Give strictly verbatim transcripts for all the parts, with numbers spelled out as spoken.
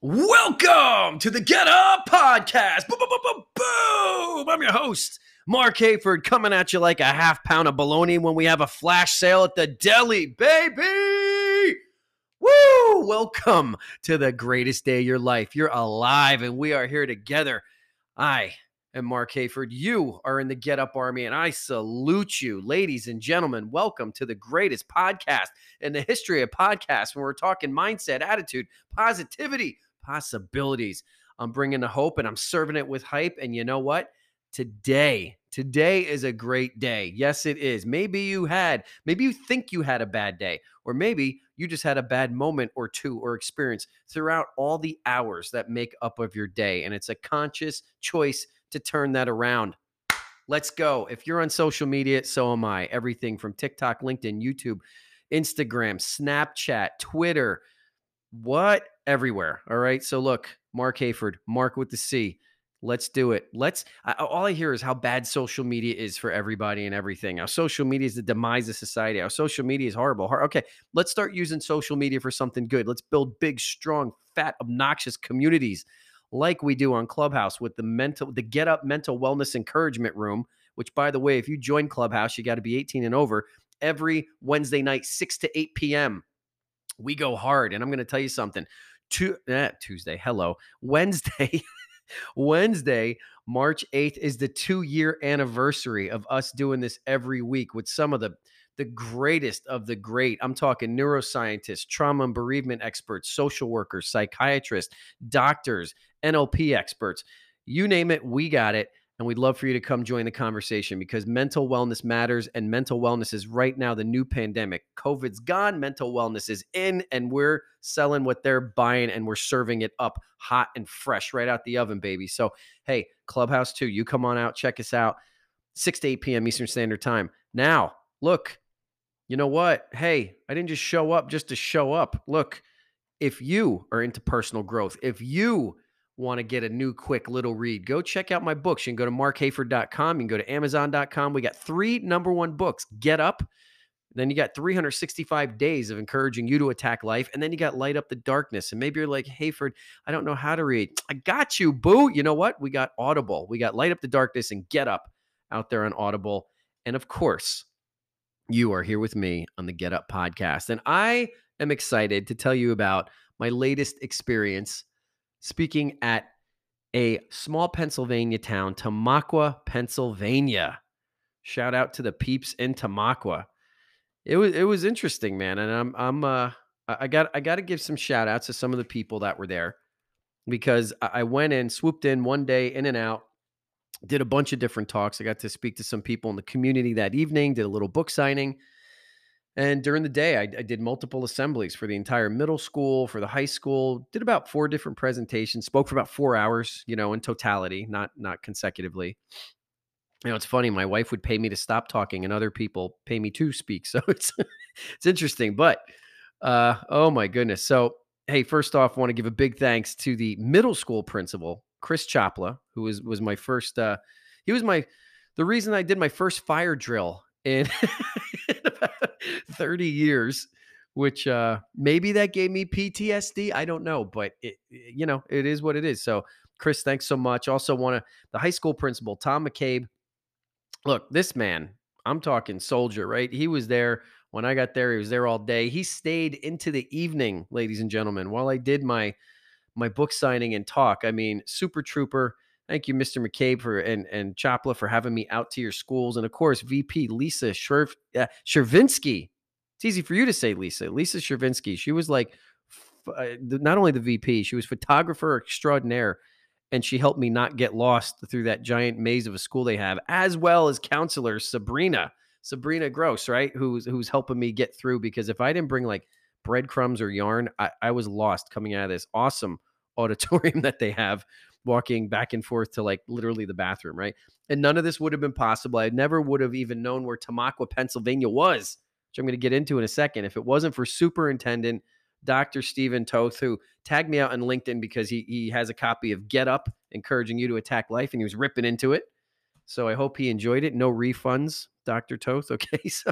Welcome to the Get Up Podcast. Boom, boom, boom, boom, boom. I'm your host, Mark Hayford, coming at you like a half pound of bologna when we have a flash sale at the deli, baby. Woo! Welcome to the greatest day of your life. You're alive, and we are here together. I am Mark Hayford. You are in the Get Up Army, and I salute you. Ladies and gentlemen, welcome to the greatest podcast in the history of podcasts when we're talking mindset, attitude, positivity, possibilities. I'm bringing the hope and I'm serving it with hype. And you know what? Today, today is a great day. Yes, it is. Maybe you had, maybe you think you had a bad day, or maybe you just had a bad moment or two or experience throughout all the hours that make up of your day. And it's a conscious choice to turn that around. Let's go. If you're on social media, so am I. Everything from TikTok, LinkedIn, YouTube, Instagram, Snapchat, Twitter, what? Everywhere. All right. So look, Mark Hayford, Mark with the C. Let's do it. Let's, I, all I hear is how bad social media is for everybody and everything. Our social media is the demise of society. Our social media is horrible. Okay. Let's start using social media for something good. Let's build big, strong, fat, obnoxious communities like we do on Clubhouse with the mental, the Get Up Mental Wellness Encouragement Room, which, by the way, if you join Clubhouse, you got to be eighteen and over every Wednesday night, six to eight p.m. We go hard. And I'm going to tell you something. Tu- eh, Tuesday, hello. Wednesday, Wednesday, March eighth is the two-year anniversary of us doing this every week with some of the, the greatest of the great. I'm talking neuroscientists, trauma and bereavement experts, social workers, psychiatrists, doctors, N L P experts. You name it, we got it. And we'd love for you to come join the conversation because mental wellness matters, and mental wellness is right now the new pandemic. COVID's gone, mental wellness is in, and we're selling what they're buying, and we're serving it up hot and fresh right out the oven, baby. So, hey, Clubhouse too, you come on out, check us out, six to eight p.m. Eastern Standard Time. Now, look, you know what? Hey, I didn't just show up just to show up. Look, if you are into personal growth, if you want to get a new quick little read, go check out my books. You can go to mark hayford dot com. You can go to amazon dot com. We got three number one books. Get Up. Then you got three hundred sixty-five days of encouraging you to attack life. And then you got Light Up the Darkness. And maybe you're like, Hayford, I don't know how to read. I got you, boo. You know what? We got Audible. We got Light Up the Darkness and Get Up out there on Audible. And of course, you are here with me on the Get Up podcast. And I am excited to tell you about my latest experience speaking at a small Pennsylvania town, Tamaqua, Pennsylvania. Shout out to the peeps in Tamaqua. It was it was interesting, man, and I'm I'm uh I got I got to give some shout outs to some of the people that were there because I went in, swooped in one day, in and out, did a bunch of different talks. I got to speak to some people in the community that evening, did a little book signing. And during the day, I, I did multiple assemblies for the entire middle school, for the high school, did about four different presentations, spoke for about four hours, you know, in totality, not not consecutively. You know, it's funny. My wife would pay me to stop talking and other people pay me to speak. So it's it's interesting. But uh, oh, my goodness. So, hey, first off, I want to give a big thanks to the middle school principal, Chris Chopla, who was, was my first. Uh, he was my the reason I did my first fire drill in, in about thirty years, which uh, maybe that gave me P T S D. I don't know, but it, you know, it is what it is. So, Chris, thanks so much. Also, want to the high school principal, Tom McCabe. Look, this man, I'm talking soldier, right? He was there when I got there. He was there all day. He stayed into the evening, ladies and gentlemen, while I did my my book signing and talk. I mean, super trooper. Thank you, Mister McCabe, for and and Chopla for having me out to your schools, and of course, V P Lisa Sherv, uh, Shervinsky. It's easy for you to say, Lisa. Lisa Shervinsky. She was like f- uh, not only the V P, she was photographer extraordinaire, and she helped me not get lost through that giant maze of a school they have, as well as counselor Sabrina, Sabrina Gross, right? Who's who's helping me get through, because if I didn't bring like breadcrumbs or yarn, I, I was lost coming out of this awesome auditorium that they have, walking back and forth to like literally the bathroom, right? And none of this would have been possible. I never would have even known where Tamaqua, Pennsylvania was, which I'm going to get into in a second, if it wasn't for Superintendent Doctor Stephen Toth, who tagged me out on LinkedIn because he he has a copy of Get Up, encouraging you to attack life, and he was ripping into it. So I hope he enjoyed it. No refunds, Doctor Toth. Okay, so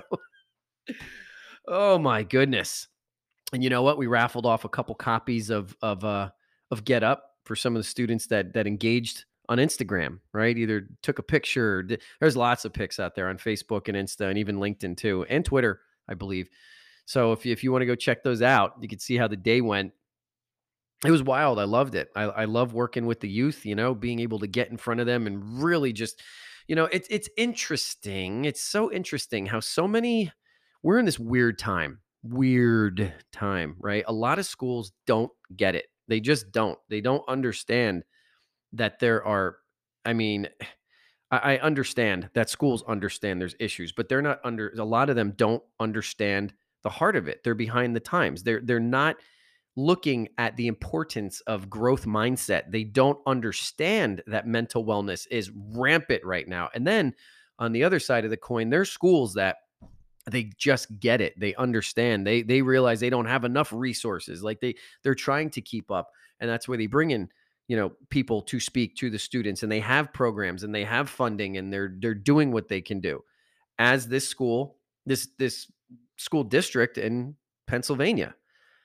oh my goodness. And you know what? We raffled off a couple copies of of uh of Get Up for some of the students that that engaged on Instagram, right? Either took a picture. Or did, there's lots of pics out there on Facebook and Insta and even LinkedIn too, and Twitter, I believe. So if you, if you want to go check those out, you can see how the day went. It was wild. I loved it. I, I love working with the youth, you know, being able to get in front of them and really just, you know, it's it's interesting. It's so interesting how so many, we're in this weird time, weird time, right? A lot of schools don't get it. They just don't. They don't understand that there are, I mean, I, I understand that schools understand there's issues, but they're not under, a lot of them don't understand the heart of it. They're behind the times. They're they're not looking at the importance of growth mindset. They don't understand that mental wellness is rampant right now. And then on the other side of the coin, there's schools that they just get it. They understand. They they realize they don't have enough resources. Like they they're trying to keep up. And that's where they bring in, you know, people to speak to the students, and they have programs and they have funding, and they're they're doing what they can do. As this school, this this school district in Pennsylvania.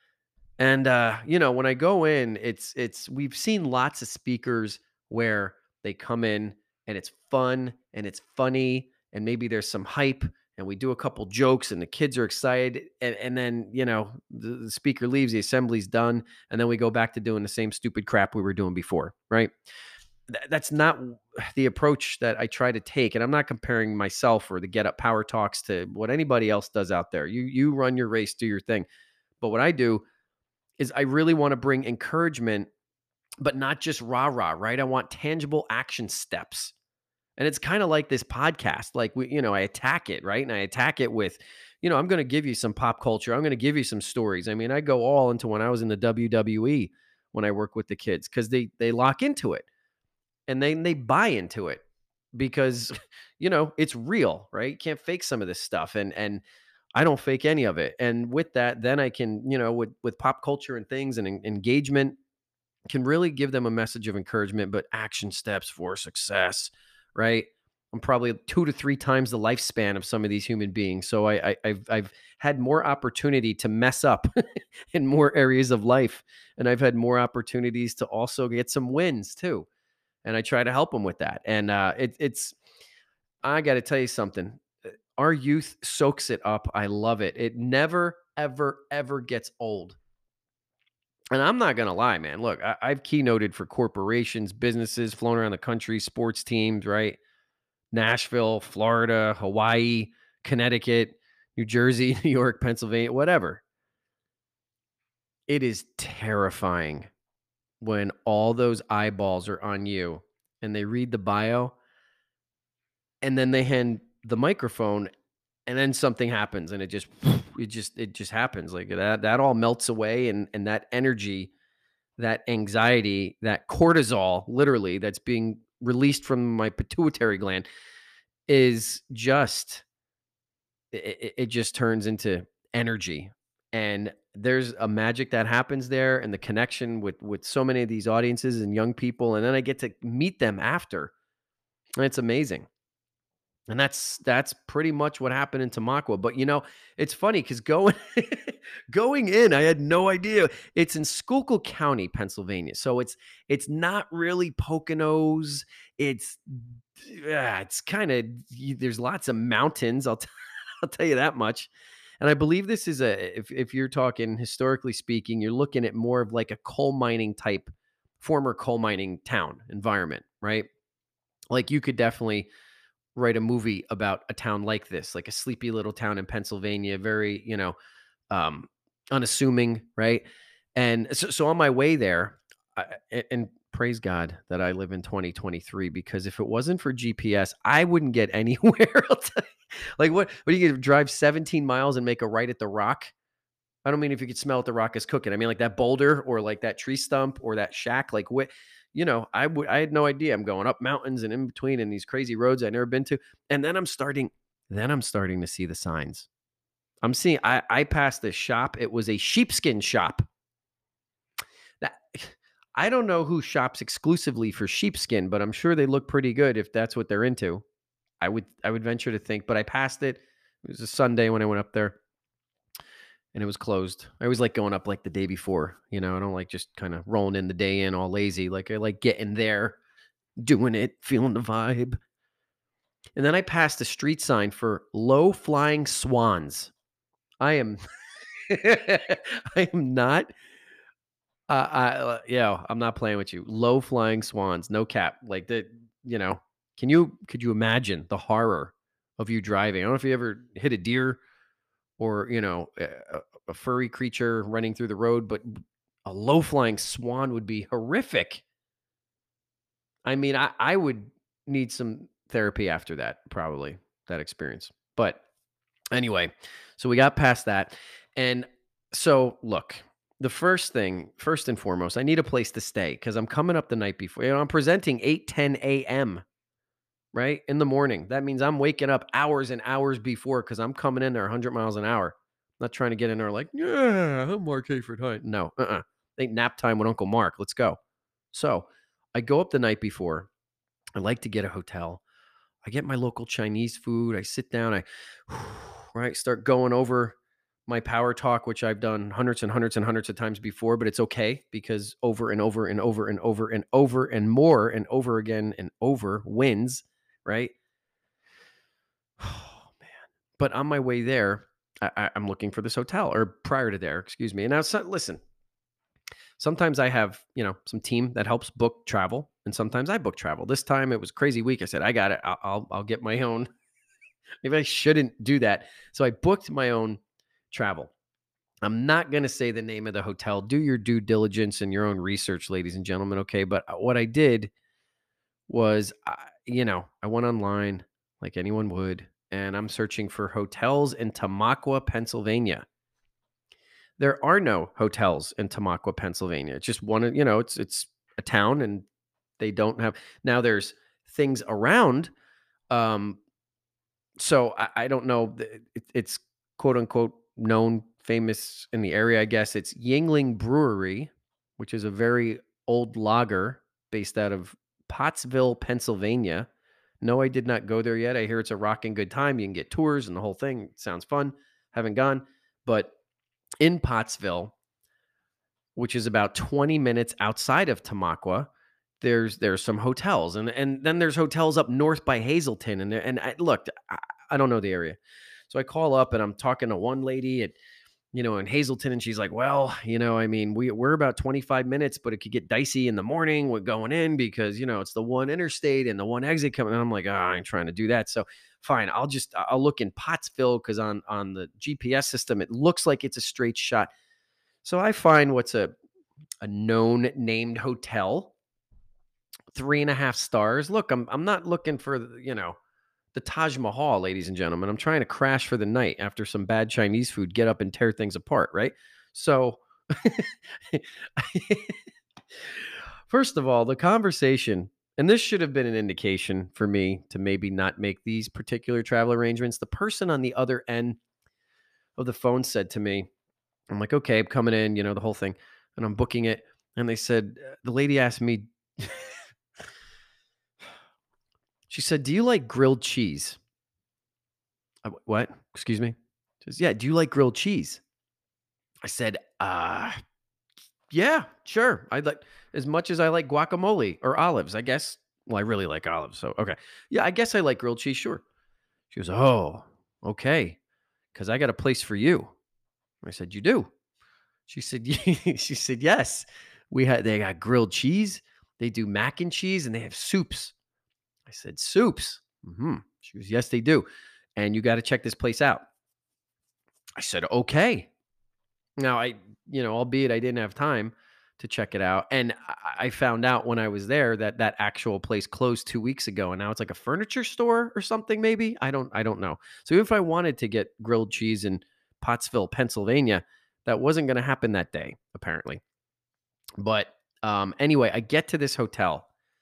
And uh, you know, when I go in, it's it's we've seen lots of speakers where they come in and it's fun and it's funny and maybe there's some hype and we do a couple jokes and the kids are excited, and, and then, you know, the, the speaker leaves, the assembly's done, and then we go back to doing the same stupid crap we were doing before, right? Th- that's not the approach that I try to take. And I'm not comparing myself or the Get Up Power Talks to what anybody else does out there. You you run your race, do your thing. But what I do is I really want to bring encouragement, but not just rah rah, right? I want tangible action steps. And it's kind of like this podcast. Like we, you know, I attack it, right? And I attack it with, you know, I'm going to give you some pop culture. I'm going to give you some stories. I mean, I go all into when I was in the W W E when I work with the kids, because they they lock into it and they they buy into it because, you know, it's real, right? You can't fake some of this stuff. And and I don't fake any of it. And with that, then I can, you know, with with pop culture and things and en- engagement, can really give them a message of encouragement, but action steps for success, right? I'm probably two to three times the lifespan of some of these human beings. So I, I I've I've had more opportunity to mess up in more areas of life. And I've had more opportunities to also get some wins too. And I try to help them with that. And uh it, it's I got to tell you something. uh, Our youth soaks it up. I love it. It never, ever, ever gets old. And I'm not going to lie, man. Look, I, I've keynoted for corporations, businesses, flown around the country, sports teams, right? Nashville, Florida, Hawaii, Connecticut, New Jersey, New York, Pennsylvania, whatever. It is terrifying when all those eyeballs are on you and they read the bio and then they hand the microphone, and then something happens and it just it just it just happens like that. That all melts away, and and that energy, that anxiety, that cortisol, literally, that's being released from my pituitary gland is just it, it just turns into energy. And there's a magic that happens there, and the connection with with so many of these audiences and young people, and then I get to meet them after, and it's amazing. And that's that's pretty much what happened in Tamaqua. But you know, it's funny because going going in, I had no idea. It's in Schuylkill County, Pennsylvania. So it's it's not really Poconos. It's yeah, it's kind of, there's lots of mountains. I'll t- I'll tell you that much. And I believe this is a, if if you're talking historically speaking, you're looking at more of like a coal mining type, former coal mining town environment, right? Like you could definitely write a movie about a town like this, like a sleepy little town in Pennsylvania, very, you know, um, unassuming, right? And so, so on my way there, I, a- and praise God that I live in twenty twenty-three, because if it wasn't for G P S, I wouldn't get anywhere. I'll tell you. Like what? What do you get? Drive seventeen miles and make a right at the rock? I don't mean if you could smell what the rock is cooking. I mean like that boulder or like that tree stump or that shack. Like what? You know, I would I had no idea. I'm going up mountains and in between and these crazy roads I've never been to. And then I'm starting, then I'm starting to see the signs. I'm seeing I I passed this shop. It was a sheepskin shop. That I don't know who shops exclusively for sheepskin, but I'm sure they look pretty good if that's what they're into. I would I would venture to think, but I passed it. It was a Sunday when I went up there. and it was closed. I always like going up like the day before, you know, I don't like just kind of rolling in the day in all lazy. Like I like getting there, doing it, feeling the vibe. And then I passed a street sign for low flying swans. I am I am not uh, I uh, yeah, I'm not playing with you. Low flying swans, no cap. Like that, you know. Can you could you imagine the horror of you driving? I don't know if you ever hit a deer or, you know, a, a a furry creature running through the road, but a low flying swan would be horrific. I mean, I I would need some therapy after that, probably, that experience. But anyway, so we got past that. And so, look, the first thing, first and foremost, I need a place to stay because I'm coming up the night before. You know, I'm presenting eight ten a m, right? In the morning. That means I'm waking up hours and hours before because I'm coming in there one hundred miles an hour. Not trying to get in there like, yeah, I'm Mark Hayford. Hi. No, uh-uh. Ain't nap time with Uncle Mark. Let's go. So I go up the night before. I like to get a hotel. I get my local Chinese food. I sit down. I right start going over my power talk, which I've done hundreds and hundreds and hundreds of times before, but it's okay because over and over and over and over and over and more and over again and over wins, right? Oh man! But on my way there, I, I, I'm looking for this hotel, or prior to there, excuse me. And now, so, listen, sometimes I have, you know, some team that helps book travel, and sometimes I book travel. This time it was a crazy week. I said, I got it. I'll I'll, I'll get my own. Maybe I shouldn't do that. So I booked my own travel. I'm not going to say the name of the hotel. Do your due diligence and your own research, ladies and gentlemen. Okay. But uh, what I did was, uh, you know, I went online like anyone would, and I'm searching for hotels in Tamaqua, Pennsylvania. There are no hotels in Tamaqua, Pennsylvania. It's just one, of- you know, it's it's a town, and they don't have. Now there's things around. Um, so I, I don't know. th- It, it's quote unquote known, famous in the area. I guess it's Yingling Brewery, which is a very old lager based out of Pottsville, Pennsylvania. No, I did not go there yet. I hear it's a rocking good time. You can get tours and the whole thing. It sounds fun. Haven't gone, but in Pottsville, which is about twenty minutes outside of Tamaqua, there's there's some hotels, and and then there's hotels up north by Hazleton, and there, and I, look, I, I don't know the area, so I call up and I'm talking to one lady at, you know, in Hazleton, and she's like, well, you know, I mean, we we're about twenty-five minutes, but it could get dicey in the morning with going in because, you know, it's the one interstate and the one exit coming. And I'm like, oh, I ain't trying to do that. So fine, I'll just I'll look in Pottsville because on on the G P S system it looks like it's a straight shot. So I find what's a a known named hotel, three and a half stars. Look, I'm I'm not looking for the, you know, the Taj Mahal, ladies and gentlemen. I'm trying to crash for the night after some bad Chinese food, get up and tear things apart, right? So first of all, the conversation, and this should have been an indication for me to maybe not make these particular travel arrangements. The person on the other end of the phone said to me, I'm like, okay, I'm coming in, you know, the whole thing, and I'm booking it. And they said, uh, the lady asked me, she said, do you like grilled cheese? I w- what? Excuse me? She says, yeah, do you like grilled cheese? I said, uh, yeah, sure. I'd like as much as I like guacamole or olives, I guess. Well, I really like olives. So, okay. Yeah, I guess I like grilled cheese. Sure. She goes, oh, okay. Cause I got a place for you. I said, you do? She said, she said, yes. We had, they got grilled cheese. They do mac and cheese and they have soups. I said, soups? Hmm. She goes, yes, they do. And you got to check this place out. I said, okay. Now, I, you know, albeit I didn't have time to check it out. And I I found out when I was there that that actual place closed two weeks ago, and now it's like a furniture store or something. Maybe I don't, I don't know. So if I wanted to get grilled cheese in Pottsville, Pennsylvania, that wasn't going to happen that day, apparently. But um, anyway, I get to this hotel.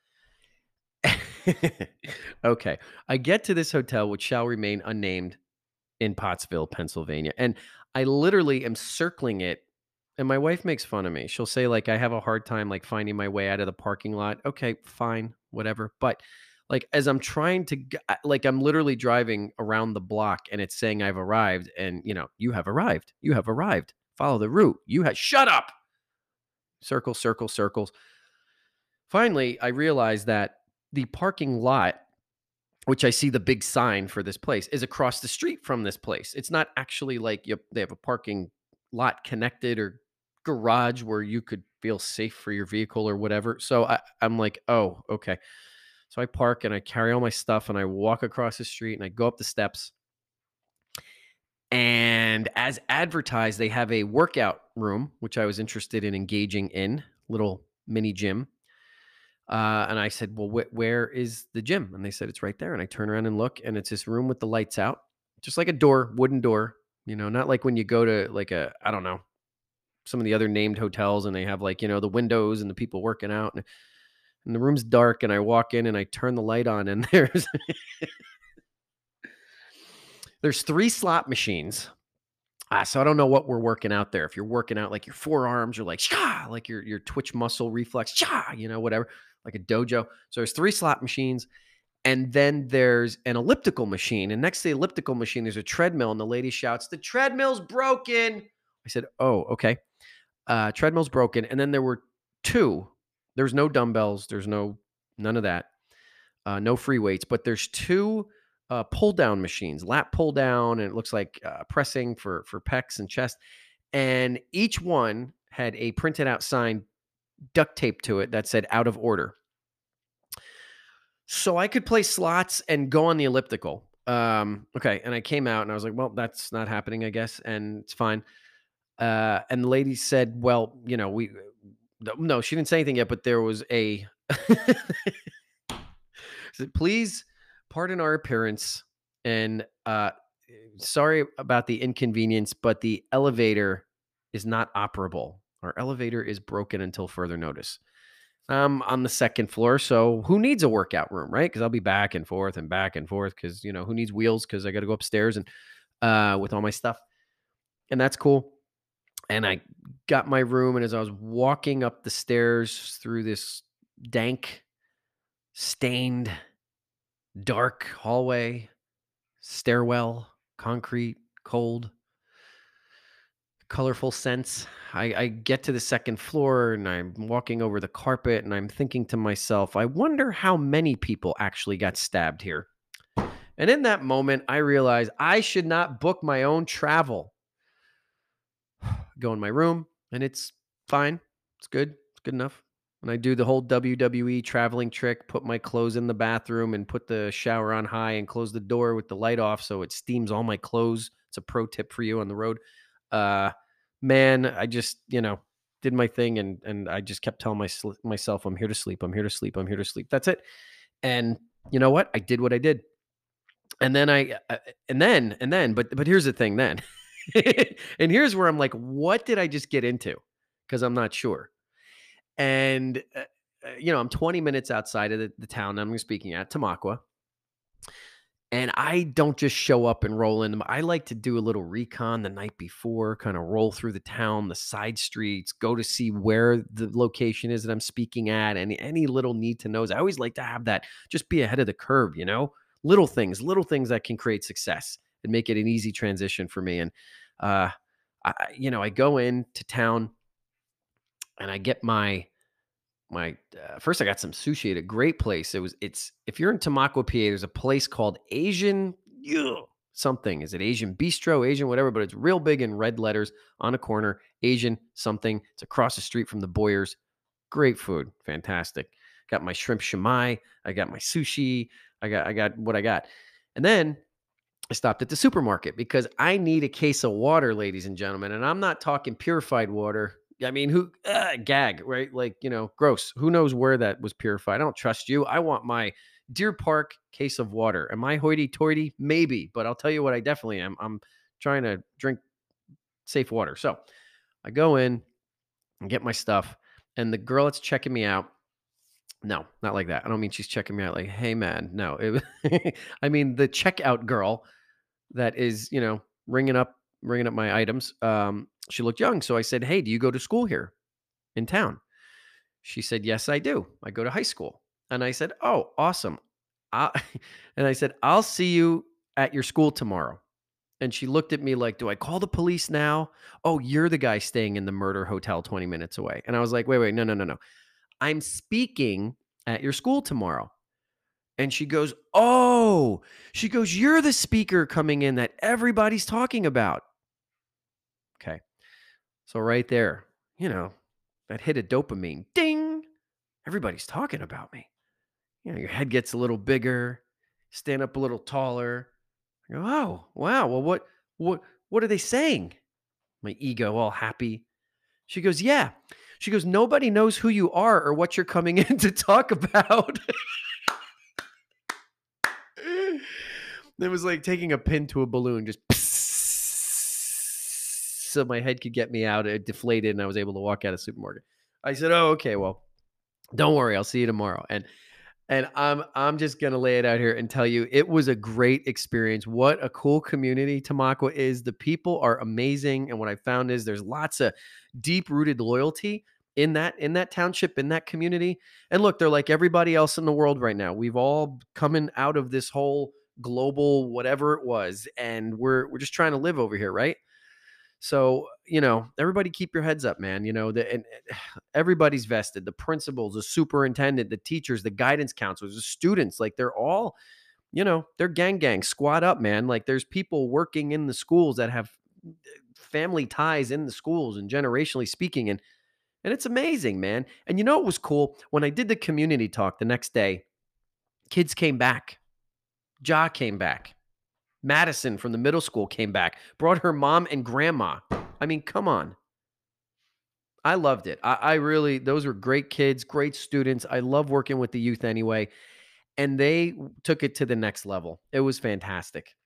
Okay, I get to this hotel, which shall remain unnamed, in Pottsville, Pennsylvania. And I literally am circling it. And my wife makes fun of me. She'll say, like, I have a hard time like finding my way out of the parking lot. Okay, fine, whatever. But Like, as I'm trying to g I like, I'm literally driving around the block, and it's saying I've arrived, and, you know, "You have arrived. You have arrived. Follow the route. You have" Shut up! Circle, circle, circles. Finally, I realized that the parking lot, which I see the big sign for this place, is across the street from this place. It's not actually like you they have a parking lot connected or garage where you could feel safe for your vehicle or whatever. So I, I'm like, oh, okay. So I park and I carry all my stuff and I walk across the street and I go up the steps. And as advertised, they have a workout room, which I was interested in engaging in, little mini gym. Uh, and I said, "Well, wh- where is the gym?" And they said, "It's right there." And I turn around and look, and it's this room with the lights out, just like a door, wooden door. You know, not like when you go to like a, I don't know, some of the other named hotels, and they have like you know the windows and the people working out, and, and the room's dark. And I walk in and I turn the light on, and there's there's three slot machines. Ah, so I don't know what we're working out there. If you're working out like your forearms or like Shah, like your your twitch muscle reflex, Shah, you know, whatever, like a dojo. So there's three slot machines. And then there's an elliptical machine. And next to the elliptical machine, there's a treadmill. And the lady shouts, "The treadmill's broken." I said, "Oh, okay." Uh, treadmill's broken. And then there were two. There's no dumbbells. There's no, none of that. Uh, no free weights. But there's two uh, pull down machines, lap pull down. And it looks like uh, pressing for, for pecs and chest. And each one had a printed out sign duct taped to it that said "out of order." So I could play slots and go on the elliptical. Um, okay, and I came out and I was like, "Well, that's not happening, I guess, and it's fine." Uh, and the lady said, "Well, you know, we no, no," she didn't say anything yet, but there was a said, "Please pardon our appearance and uh sorry about the inconvenience, but the elevator is not operable. Our elevator is broken until further notice." I'm on the second floor, so who needs a workout room, right? Because I'll be back and forth and back and forth because, you know, who needs wheels? Because I got to go upstairs and uh, with all my stuff. And that's cool. And I got my room. And as I was walking up the stairs through this dank, stained, dark hallway, stairwell, concrete, cold, colorful scents. I, I get to the second floor and I'm walking over the carpet and I'm thinking to myself, I wonder how many people actually got stabbed here. And in that moment, I realized I should not book my own travel. Go in my room and it's fine. It's good. It's good enough. And I do the whole W W E traveling trick, put my clothes in the bathroom and put the shower on high and close the door with the light off so it steams all my clothes. It's a pro tip for you on the road. Uh, man, I just, you know, did my thing and and I just kept telling my, myself, I'm here to sleep. I'm here to sleep. I'm here to sleep. That's it. And you know what? I did what I did. And then I, uh, and then, and then, but, but here's the thing then. And here's where I'm like, what did I just get into? Because I'm not sure. And, uh, uh, you know, I'm twenty minutes outside of the, the town I'm speaking at, Tamaqua. And I don't just show up and roll in. I like to do a little recon the night before, kind of roll through the town, the side streets, go to see where the location is that I'm speaking at, and any little need to knows. I always like to have that, just be ahead of the curve, you know, little things, little things that can create success and make it an easy transition for me. And, uh, I, you know, I go into town and I get my my uh, first I got some sushi at a great place. It was it's if you're in Tamaqua, P A, there's a place called Asian ugh, something. Is it Asian Bistro, Asian whatever? But it's real big in red letters on a corner. Asian something. It's across the street from the Boyers. Great food, fantastic. Got my shrimp shumai. I got my sushi. I got I got what I got, and then I stopped at the supermarket because I need a case of water, ladies and gentlemen. And I'm not talking purified water. I mean, who uh, gag, right? Like, you know, gross. Who knows where that was purified? I don't trust you. I want my Deer Park case of water. Am I hoity toity? Maybe, but I'll tell you what I definitely am. I'm trying to drink safe water. So I go in and get my stuff. And the girl that's checking me out, no, not like that. I don't mean she's checking me out like, hey, man. No, it, I mean, the checkout girl that is, you know, ringing up ringing up my items. Um, she looked young, so I said, "Hey, do you go to school here in town?" She said, "Yes, I do. I go to high school." And I said, "Oh, awesome. I, and I said, I'll see you at your school tomorrow. And she looked at me like, do I call the police now? Oh, you're the guy staying in the murder hotel twenty minutes away. And I was like, wait, wait, no, no, no, no. I'm speaking at your school tomorrow. And she goes, oh, she goes, you're the speaker coming in that everybody's talking about. Okay. So right there, you know, that hit a dopamine. Ding. Everybody's talking about me. You know, your head gets a little bigger, stand up a little taller. I go, oh, wow. Well, what, what, what are they saying? My ego all happy. She goes, yeah. She goes, nobody knows who you are or what you're coming in to talk about. It was like taking a pin to a balloon, just so my head could get me out. It deflated and I was able to walk out of the supermarket. I said, oh, okay, well, don't worry. I'll see you tomorrow. And And I'm I'm just gonna lay it out here and tell you it was a great experience. What a cool community Tamaqua is. The people are amazing. And what I found is there's lots of deep-rooted loyalty in that in that township, in that community. And look, they're like everybody else in the world right now. We've all coming out of this whole global whatever it was, and we're we're just trying to live over here, right? So, you know, everybody keep your heads up, man. You know, the, and everybody's vested. The principals, the superintendent, the teachers, the guidance counselors, the students, like they're all, you know, they're gang gang, squad up, man. Like there's people working in the schools that have family ties in the schools and generationally speaking. And and it's amazing, man. And you know, it was cool when I did the community talk the next day, kids came back. Ja came back. Madison from the middle school came back, brought her mom and grandma. I mean, come on. I loved it. I, I really, those were great kids, great students. I love working with the youth anyway. And they took it to the next level. It was fantastic.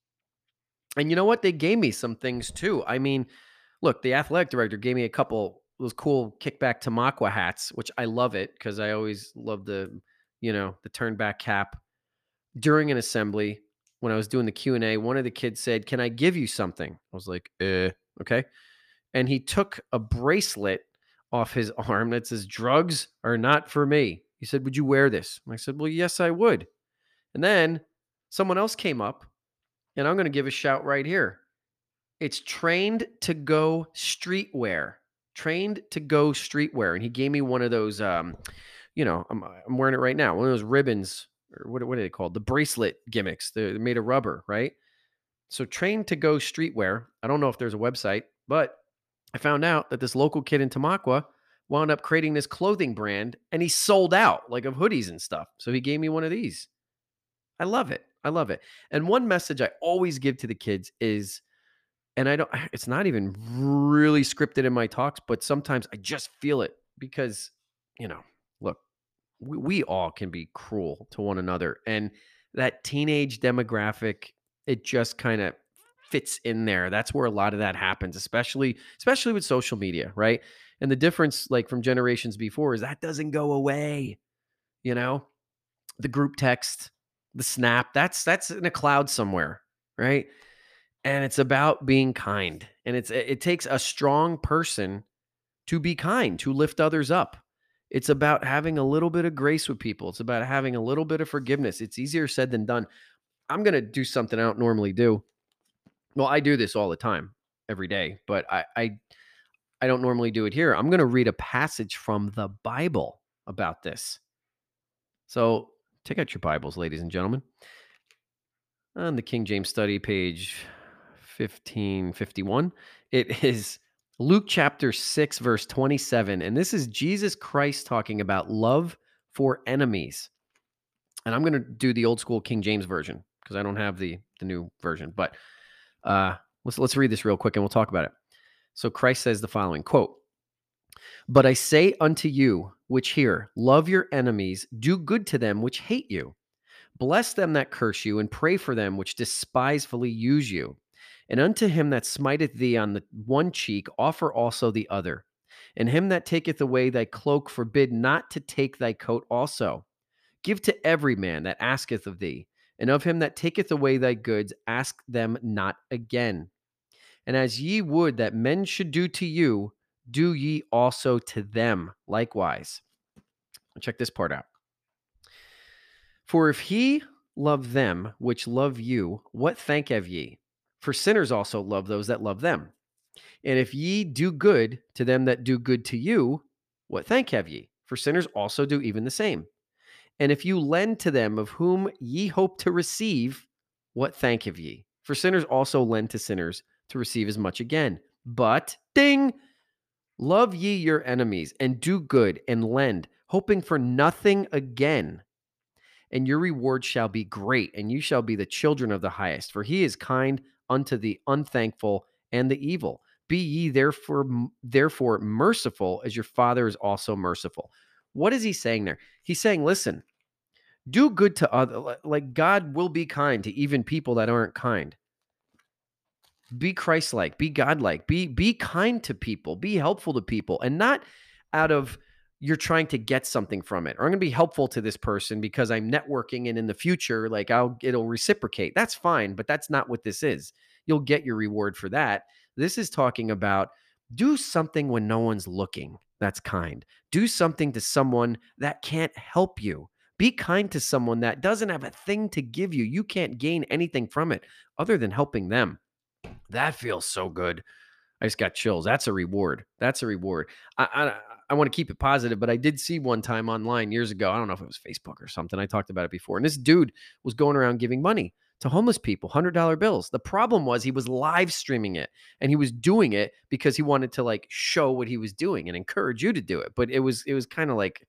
And you know what? They gave me some things too. I mean, look, the athletic director gave me a couple of those cool kickback Tamaqua hats, which I love it because I always love the, you know, the turn back cap. During an assembly, when I was doing the Q and A, one of the kids said, "Can I give you something?" I was like, "Uh, okay." And he took a bracelet off his arm that says, "Drugs are not for me." He said, "Would you wear this?" And I said, "Well, yes, I would." And then someone else came up, and I'm going to give a shout right here. It's Trained to Go streetwear. Trained to Go streetwear. And he gave me one of those, um, you know, I'm, I'm wearing it right now, one of those ribbons, or what, what are they called? The bracelet gimmicks. They're made of rubber, right? So Trained to Go streetwear. I don't know if there's a website, but I found out that this local kid in Tamaqua wound up creating this clothing brand and he sold out like of hoodies and stuff. So he gave me one of these. I love it. I love it. And one message I always give to the kids is, and I don't, it's not even really scripted in my talks, but sometimes I just feel it because, you know, look, we, we all can be cruel to one another. And that teenage demographic, it just kind of fits in there. That's where a lot of that happens, especially, especially with social media, right? And the difference, like from generations before, is that doesn't go away. You know, the group text, the snap, that's that's in a cloud somewhere, right? And it's about being kind. And it's it takes a strong person to be kind, to lift others up. It's about having a little bit of grace with people. It's about having a little bit of forgiveness. It's easier said than done. I'm going to do something I don't normally do. Well, I do this all the time, every day, but I I, I don't normally do it here. I'm going to read a passage from the Bible about this. So take out your Bibles, ladies and gentlemen. On the King James Study, page fifteen fifty-one, it is Luke chapter six, verse twenty-seven. And this is Jesus Christ talking about love for enemies. And I'm going to do the old school King James version because I don't have the, the new version. But uh, let's, let's read this real quick and we'll talk about it. So Christ says the following, quote, "But I say unto you, which hear, love your enemies, do good to them which hate you. Bless them that curse you, and pray for them which despisefully use you. And unto him that smiteth thee on the one cheek, offer also the other. And him that taketh away thy cloak, forbid not to take thy coat also. Give to every man that asketh of thee, and of him that taketh away thy goods, ask them not again. And as ye would that men should do to you, do ye also to them likewise." Check this part out. For if he love them which love you, what thank have ye? For sinners also love those that love them. And if ye do good to them that do good to you, what thank have ye? For sinners also do even the same. And if you lend to them of whom ye hope to receive, what thank have ye? For sinners also lend to sinners to receive as much again. But, ding, love ye your enemies, and do good, and lend, hoping for nothing again. And your reward shall be great, and you shall be the children of the highest. For he is kind unto the unthankful and the evil. Be ye therefore, therefore merciful, as your Father is also merciful. What is he saying there? He's saying, listen, do good to other, like God will be kind to even people that aren't kind. Be Christ-like, be God-like, be be kind to people, be helpful to people, and not out of you're trying to get something from it. Or I'm going to be helpful to this person because I'm networking, and in the future, like I'll it'll reciprocate. That's fine, but that's not what this is. You'll get your reward for that. This is talking about do something when no one's looking. That's kind. Do something to someone that can't help you. Be kind to someone that doesn't have a thing to give you. You can't gain anything from it other than helping them. That feels so good. I just got chills. That's a reward. That's a reward. I, I I want to keep it positive, but I did see one time online years ago. I don't know if it was Facebook or something. I talked about it before. And this dude was going around giving money to homeless people, one hundred dollar bills. The problem was he was live streaming it, and he was doing it because he wanted to like show what he was doing and encourage you to do it. But it was it was kind of like,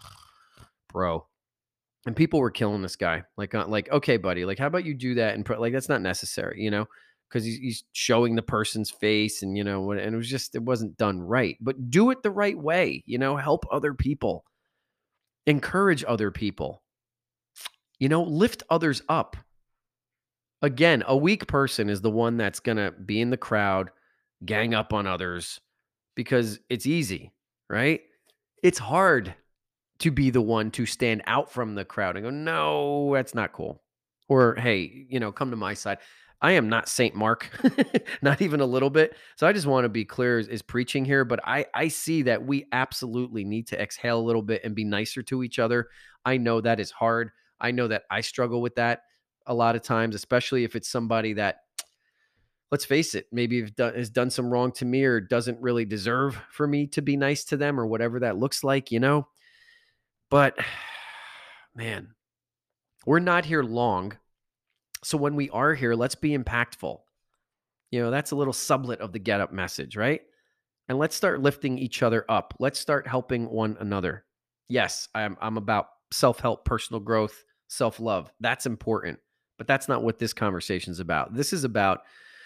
bro. And people were killing this guy. Like, uh, like, okay, buddy, like, how about you do that? And pro- like, that's not necessary, you know, because he's, he's showing the person's face and, you know, what- and it was just, it wasn't done right. But do it the right way, you know, help other people, encourage other people, you know, lift others up. Again, a weak person is the one that's going to be in the crowd, gang up on others because it's easy, right? It's hard to be the one to stand out from the crowd and go, no, that's not cool. Or, hey, you know, come to my side. I am not Saint Mark, not even a little bit. So I just want to be clear as, as preaching here, but I, I see that we absolutely need to exhale a little bit and be nicer to each other. I know that is hard. I know that I struggle with that a lot of times, especially if it's somebody that, let's face it, maybe have done, has done some wrong to me or doesn't really deserve for me to be nice to them or whatever that looks like, you know? But man, we're not here long. So when we are here, let's be impactful. You know, that's a little sublet of the get up message, right? And let's start lifting each other up. Let's start helping one another. Yes, I'm I'm about self-help, personal growth, self-love. That's important. But that's not what this conversation is about. This is about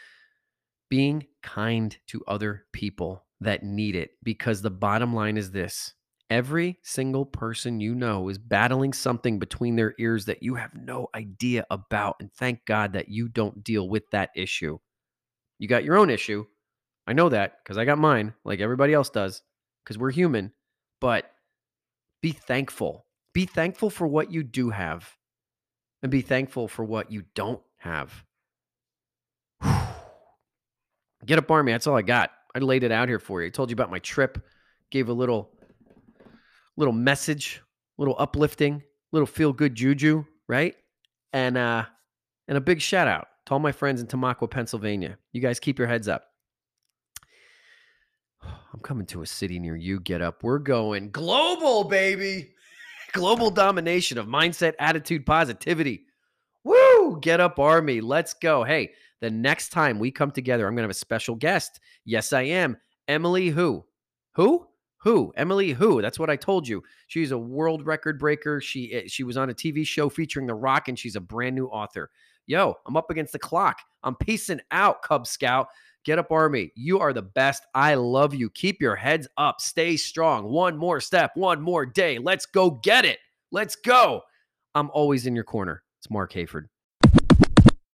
being kind to other people that need it, because the bottom line is this. Every single person you know is battling something between their ears that you have no idea about. And thank God that you don't deal with that issue. You got your own issue. I know that because I got mine, like everybody else does, because we're human. But be thankful. Be thankful for what you do have, and be thankful for what you don't have. Get up, Army. That's all I got. I laid it out here for you. I told you about my trip, gave a little little message, little uplifting, little feel good juju, right? And uh and a big shout out to all my friends in Tamaqua, Pennsylvania. You guys keep your heads up. I'm coming to a city near you. Get up. We're going global, baby. Global domination of mindset, attitude, positivity. Woo! Get up, Army. Let's go. Hey, the next time we come together, I'm going to have a special guest. Yes, I am. Emily who? Who? Who? Emily who? That's what I told you. She's a world record breaker. She she was on a T V show featuring The Rock, and she's a brand new author. Yo, I'm up against the clock. I'm peacing out, Cub Scout. Get up, Army. You are the best. I love you. Keep your heads up. Stay strong. One more step. One more day. Let's go get it. Let's go. I'm always in your corner. It's Mark Hayford.